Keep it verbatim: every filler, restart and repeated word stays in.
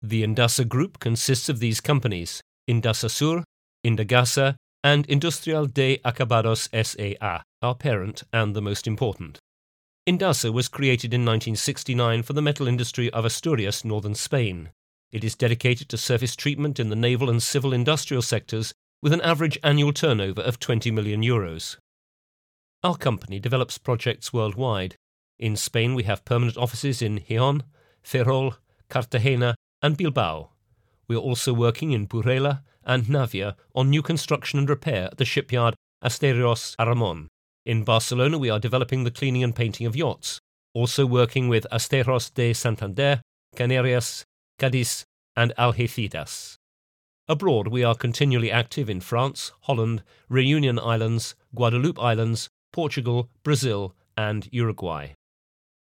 The Indasa Group consists of these companies: Indasa Sur, Indagasa, and Industrial de Acabados S A A, our parent and the most important. Indasa was created in nineteen sixty-nine for the metal industry of Asturias, northern Spain. It is dedicated to surface treatment in the naval and civil industrial sectors with an average annual turnover of twenty million euros. Our company develops projects worldwide. In Spain we have permanent offices in Gijón, Ferrol, Cartagena and Bilbao. We are also working in Burela and Navia on new construction and repair at the shipyard Asterios Aramon. In Barcelona we are developing the cleaning and painting of yachts, also working with Asteros de Santander, Canarias, Cadiz and Algeciras. Abroad we are continually active in France, Holland, Reunion Islands, Guadeloupe Islands, Portugal, Brazil and Uruguay.